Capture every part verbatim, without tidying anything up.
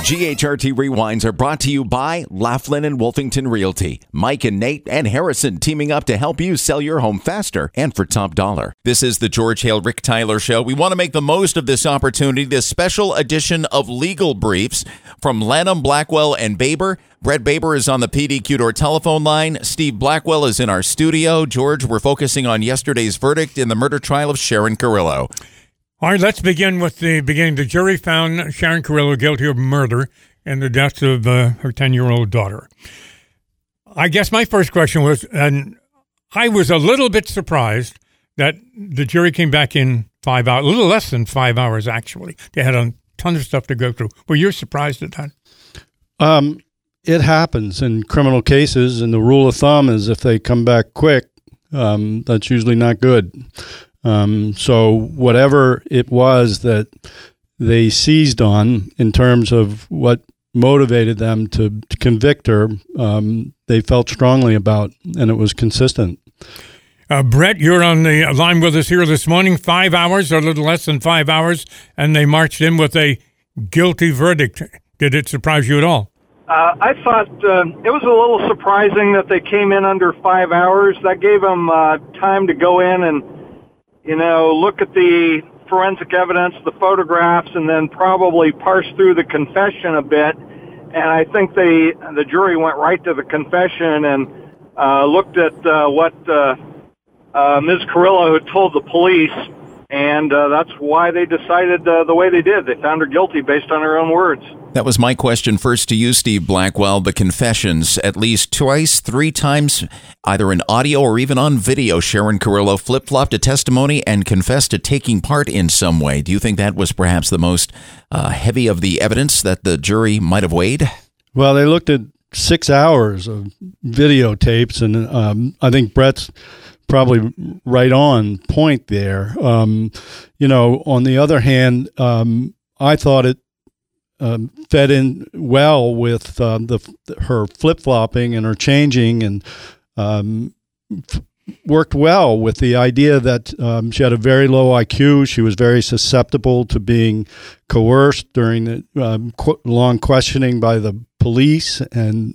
G H R T Rewinds are brought to you by Laughlin and Wolfington Realty. Mike and Nate and Harrison teaming up to help you sell your home faster and for top dollar. This is the George Hale, Rick Tyler Show. We want to make the most of this opportunity, this special edition of Legal Briefs from Lanham, Blackwell, and Baber. Brett Baber is on the P D Q door telephone line. Steve Blackwell is in our studio. George, we're focusing on yesterday's verdict in the murder trial of Sharon Carrillo. All right, let's begin with the beginning. The jury found Sharon Carrillo guilty of murder and the death of uh, her ten-year-old daughter. I guess my first question was, and I was a little bit surprised that the jury came back in five hours, a little less than five hours, actually. They had a ton of stuff to go through. Were you surprised at that? Um, it happens in criminal cases, and the rule of thumb is if they come back quick, um, that's usually not good. Um, so whatever it was that they seized on in terms of what motivated them to, to convict her, um, they felt strongly about, and it was consistent. Uh, Brett, you're on the line with us here this morning. Five hours, or a little less than five hours, and they marched in with a guilty verdict. Did it surprise you at all? Uh, I thought uh, it was a little surprising that they came in under five hours. That gave them uh, time to go in and you know, look at the forensic evidence, the photographs, and then probably parse through the confession a bit. And I think they, the jury went right to the confession and uh, looked at uh, what uh, uh, Miz Carrillo had told the police, and uh, that's why they decided uh, the way they did. They found her guilty based on her own words. That was my question first to you, Steve Blackwell. The confessions, at least twice, three times, either in audio or even on video, Sharon Carrillo flip-flopped a testimony and confessed to taking part in some way. Do you think that was perhaps the most uh, heavy of the evidence that the jury might have weighed? Well, they looked at six hours of videotapes, and um, I think Brett's probably right on point there. Um, you know, on the other hand, um, I thought it Um, fed in well with uh, the her flip-flopping and her changing, and um, f- worked well with the idea that um, she had a very low I Q. She was very susceptible to being coerced during the um, qu- long questioning by the police, and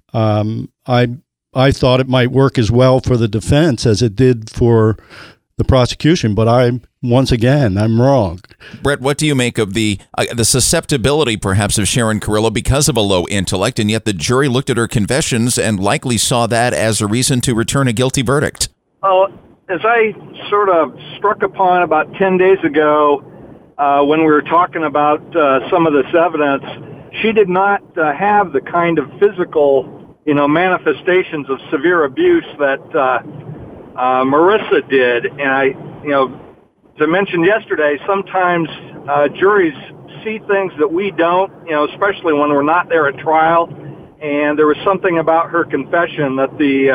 um, I I thought it might work as well for the defense as it did for the prosecution, but I, once again, I'm wrong. Brett, what do you make of the uh, the susceptibility, perhaps, of Sharon Carrillo because of a low intellect, and yet the jury looked at her confessions and likely saw that as a reason to return a guilty verdict? Well, as I sort of struck upon about ten days ago uh, when we were talking about uh, some of this evidence, she did not uh, have the kind of physical, you know, manifestations of severe abuse that uh, Uh, Marissa did, and I, you know, as I mentioned yesterday, sometimes uh, juries see things that we don't, you know, especially when we're not there at trial, and there was something about her confession that the uh,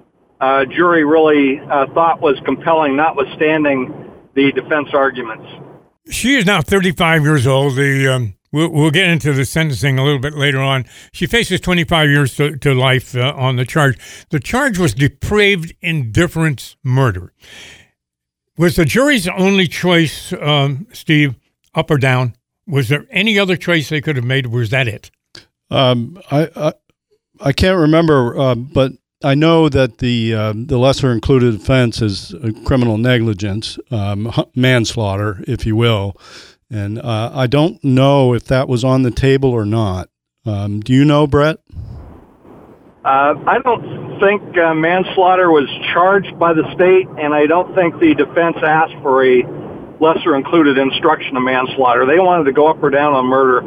uh, jury really uh, thought was compelling, notwithstanding the defense arguments. She is now thirty-five years old. The um, we'll, we'll get into the sentencing a little bit later on. She faces twenty-five years to, to life uh, on the charge. The charge was depraved indifference murder. Was the jury's only choice, um, Steve, up or down? Was there any other choice they could have made, or was that it? Um, I, I I can't remember, uh, but I know that the uh, the lesser included offense is criminal negligence, um, manslaughter, if you will. And uh, I don't know if that was on the table or not. Um, do you know, Brett? Uh, I don't think uh, manslaughter was charged by the state, and I don't think the defense asked for a lesser included instruction of manslaughter. They wanted to go up or down on murder.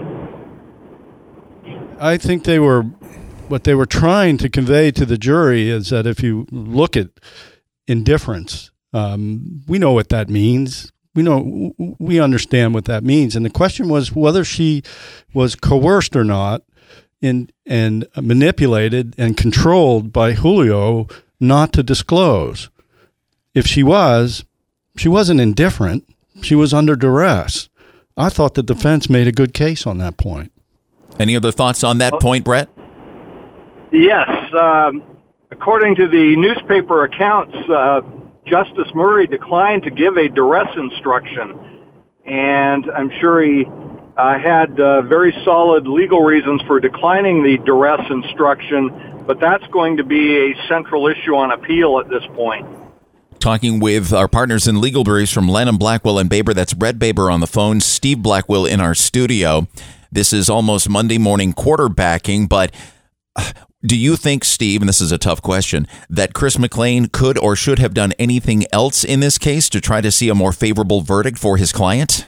I think they were, what they were trying to convey to the jury is that if you look at indifference, um, we know what that means. We know, we understand what that means. And the question was whether she was coerced or not in, and manipulated and controlled by Julio not to disclose. If she was, she wasn't indifferent. She was under duress. I thought the defense made a good case on that point. Any other thoughts on that point, Brett? Yes. Um, according to the newspaper accounts, uh, Justice Murray declined to give a duress instruction, and I'm sure he uh, had uh, very solid legal reasons for declining the duress instruction, but that's going to be a central issue on appeal at this point. Talking with our partners in legal briefs from Lanham, Blackwell, and Baber. That's Brett Baber on the phone, Steve Blackwell in our studio. This is almost Monday morning quarterbacking, but do you think, Steve, and this is a tough question, that Chris McClain could or should have done anything else in this case to try to see a more favorable verdict for his client?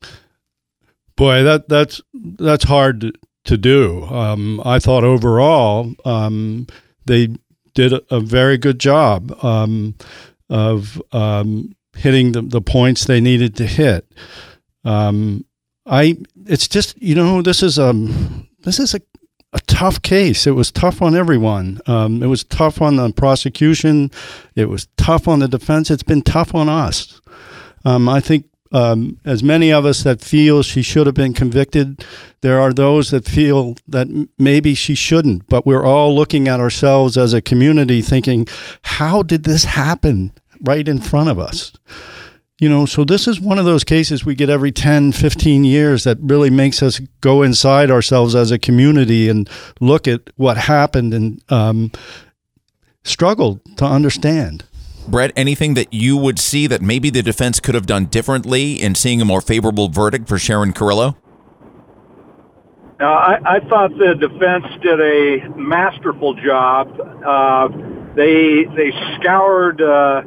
Boy, that that's that's hard to, to do. Um, I thought overall um, they did a, a very good job um, of um, hitting the, the points they needed to hit. Um, I it's just you know this is um this is a, a tough case. It was tough on everyone. Um, it was tough on the prosecution. It was tough on the defense. It's been tough on us. Um, I think. Um, as many of us that feel she should have been convicted, there are those that feel that m- maybe she shouldn't. But we're all looking at ourselves as a community thinking, how did this happen right in front of us? You know, so this is one of those cases we get every ten, fifteen years that really makes us go inside ourselves as a community and look at what happened and um, struggle to understand. Brett, anything that you would see that maybe the defense could have done differently in seeing a more favorable verdict for Sharon Carrillo? Uh, I, I thought the defense did a masterful job. Uh, they they scoured uh,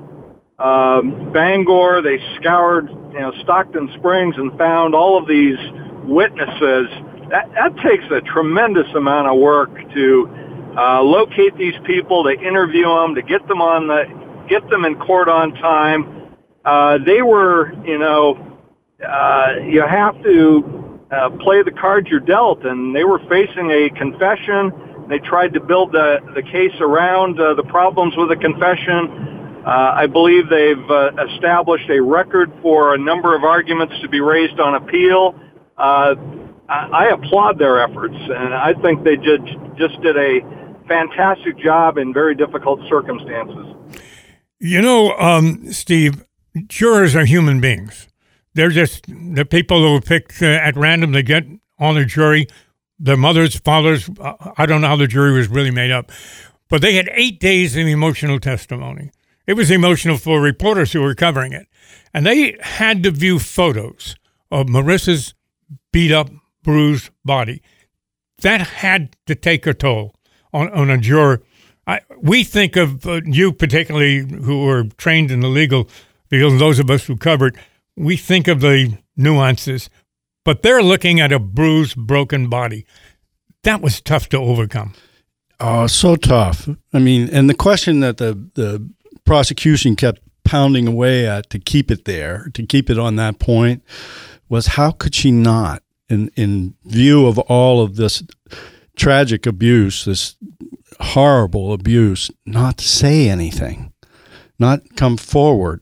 um, Bangor, they scoured you know Stockton Springs, and found all of these witnesses. That, that takes a tremendous amount of work to uh, locate these people, to interview them, to get them on the. get them in court on time. Uh, they were, you know, uh, you have to uh, play the cards you're dealt, and they were facing a confession. They tried to build the, the case around uh, the problems with the confession. Uh, I believe they've uh, established a record for a number of arguments to be raised on appeal. Uh, I, I applaud their efforts, and I think they did, just did a fantastic job in very difficult circumstances. You know, um, Steve, jurors are human beings. They're just the people who are picked uh, at random to get on the jury. Their mothers, fathers, uh, I don't know how the jury was really made up. But they had eight days of emotional testimony. It was emotional for reporters who were covering it. And they had to view photos of Marissa's beat-up, bruised body. That had to take a toll on, on a juror. I, we think of uh, you particularly who are trained in the legal field, those of us who covered, we think of the nuances, but they're looking at a bruised, broken body. That was tough to overcome. Oh, so tough. I mean, and the question that the, the prosecution kept pounding away at to keep it there, to keep it on that point, was how could she not, in, in view of all of this tragic abuse, this horrible abuse, not say anything, not come forward.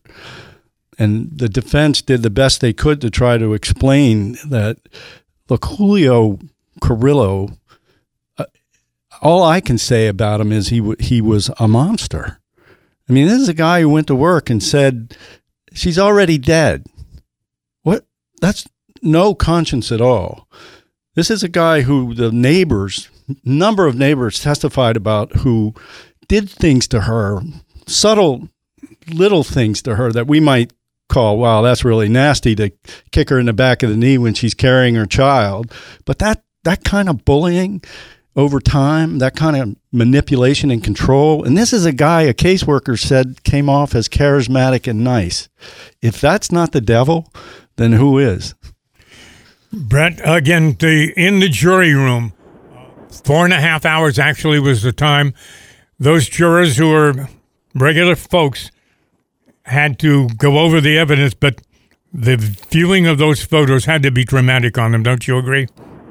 And the defense did the best they could to try to explain that, look, Julio Carrillo, uh, all I can say about him is he w- he was a monster. I mean, this is a guy who went to work and said, she's already dead. What? That's no conscience at all. This is a guy who the neighbors, number of neighbors testified about who did things to her, subtle little things to her that we might call, wow, that's really nasty to kick her in the back of the knee when she's carrying her child. But that, that kind of bullying over time, that kind of manipulation and control, and this is a guy, a caseworker said, came off as charismatic and nice. If that's not the devil, then who is? Brett, again, the in the jury room, four and a half hours actually was the time. Those jurors who were regular folks had to go over the evidence, but the viewing of those photos had to be dramatic on them. Don't you agree?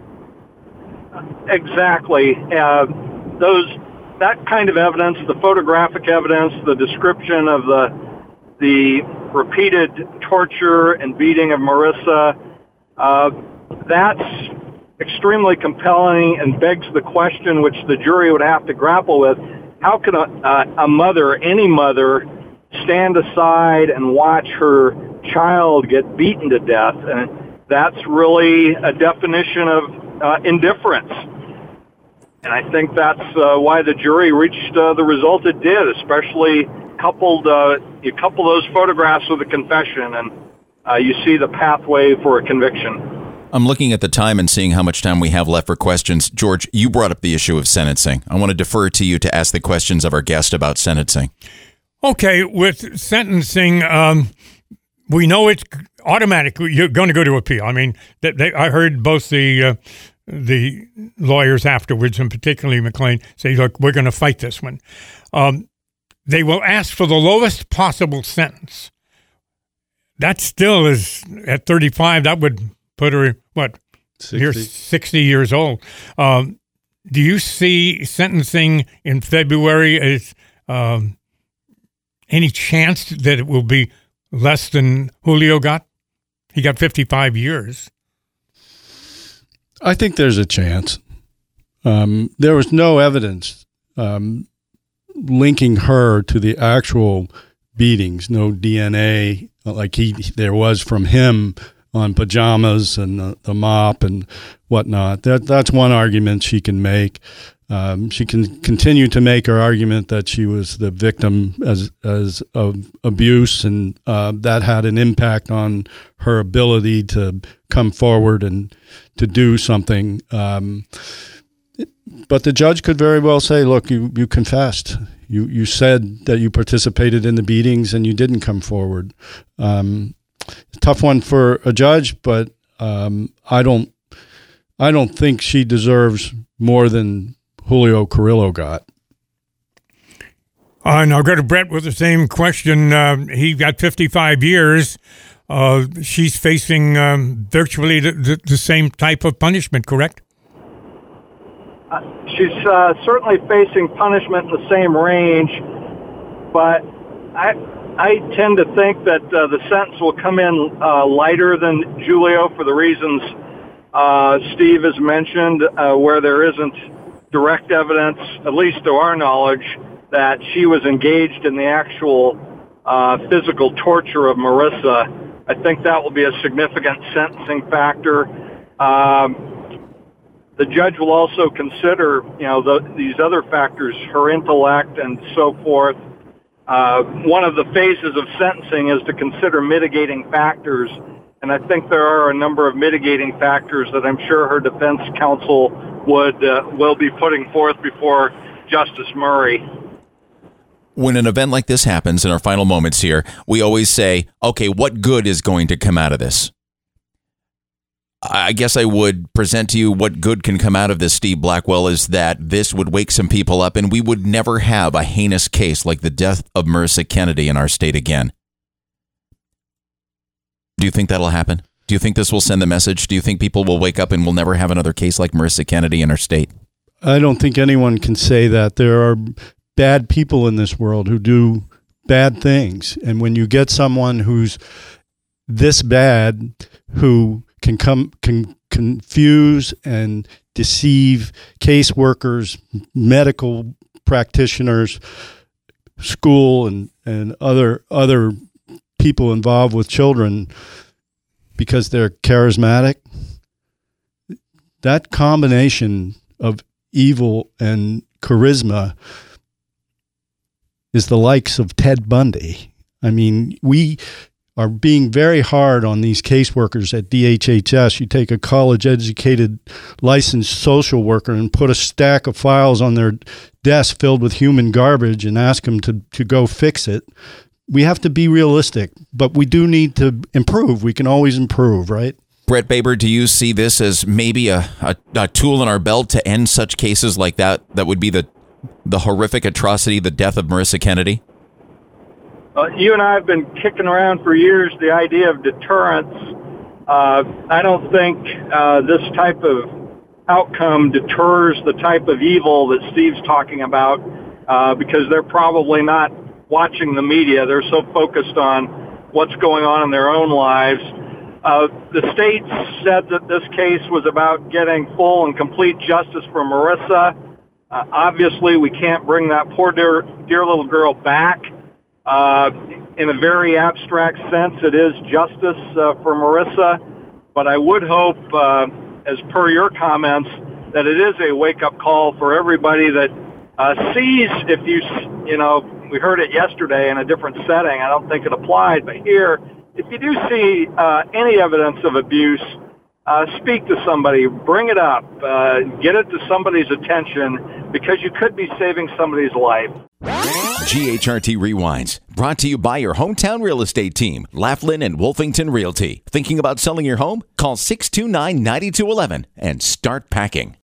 Exactly. Uh, those that kind of evidence, the photographic evidence, the description of the the repeated torture and beating of Marissa, uh, that's extremely compelling and begs the question which the jury would have to grapple with. How can a, uh, a mother, any mother, stand aside and watch her child get beaten to death? And that's really a definition of uh, indifference. And I think that's uh, why the jury reached uh, the result it did, especially coupled uh, you couple those photographs with a confession, and uh, you see the pathway for a conviction. I'm looking at the time and seeing how much time we have left for questions. George, you brought up the issue of sentencing. I want to defer to you to ask the questions of our guest about sentencing. Okay, with sentencing, um, we know it's automatic. You're going to go to appeal. I mean, they, they, I heard both the uh, the lawyers afterwards, and particularly McLean, say, look, we're going to fight this one. Um, they will ask for the lowest possible sentence. That still is, at thirty-five, that would put her, what, sixty. You're sixty years old. Um, do you see sentencing in February as um, any chance that it will be less than Julio got? He got fifty-five years. I think there's a chance. Um, there was no evidence um, linking her to the actual beatings, no D N A like he there was from him on pajamas and the, the mop and whatnot. That that's one argument she can make. Um, she can continue to make her argument that she was the victim as as of abuse, and uh, that had an impact on her ability to come forward and to do something. Um, but the judge could very well say, "Look, you you confessed. You you said that you participated in the beatings, and you didn't come forward." Um, tough one for a judge, but um, I don't I don't think she deserves more than Julio Carrillo got. Uh, now go to Brett with the same question. Uh, he got fifty-five years. Uh, she's facing um, virtually the, the, the same type of punishment, correct? Uh, she's uh, certainly facing punishment in the same range, but I I tend to think that uh, the sentence will come in uh, lighter than Julio for the reasons uh, Steve has mentioned, uh, where there isn't direct evidence, at least to our knowledge, that she was engaged in the actual uh, physical torture of Marissa. I think that will be a significant sentencing factor. Um, the judge will also consider, you know, the, these other factors, her intellect and so forth. Uh, one of the phases of sentencing is to consider mitigating factors, and I think there are a number of mitigating factors that I'm sure her defense counsel would uh, will be putting forth before Justice Murray. When an event like this happens in our final moments here, we always say, okay, what good is going to come out of this? I guess I would present to you what good can come out of this, Steve Blackwell, is that this would wake some people up and we would never have a heinous case like the death of Marissa Kennedy in our state again. Do you think that'll happen? Do you think this will send the message? Do you think people will wake up and we'll never have another case like Marissa Kennedy in our state? I don't think anyone can say that. There are bad people in this world who do bad things. And when you get someone who's this bad, who can come can confuse and deceive caseworkers, medical practitioners, school, and, and other other people involved with children because they're charismatic, that combination of evil and charisma is the likes of Ted Bundy. I mean, we are being very hard on these caseworkers at D H H S. You take a college-educated licensed social worker and put a stack of files on their desk filled with human garbage and ask them to, to go fix it. We have to be realistic, but we do need to improve. We can always improve, right? Brett Baber, do you see this as maybe a, a, a tool in our belt to end such cases like that? That would be the the horrific atrocity, the death of Marissa Kennedy? Uh, you and I have been kicking around for years the idea of deterrence. Uh, I don't think uh, this type of outcome deters the type of evil that Steve's talking about uh, because they're probably not watching the media. They're so focused on what's going on in their own lives. Uh, the state said that this case was about getting full and complete justice for Marissa. Uh, obviously, we can't bring that poor dear, dear little girl back. Uh, in a very abstract sense, it is justice uh, for Marissa. But I would hope, uh, as per your comments, that it is a wake-up call for everybody that uh, sees, if you, you know, we heard it yesterday in a different setting. I don't think it applied, but here, if you do see uh, any evidence of abuse, uh, speak to somebody, bring it up, uh, get it to somebody's attention, because you could be saving somebody's life. G H R T Rewinds, brought to you by your hometown real estate team, Laughlin and Wolfington Realty. Thinking about selling your home? Call six two nine, nine two one one and start packing.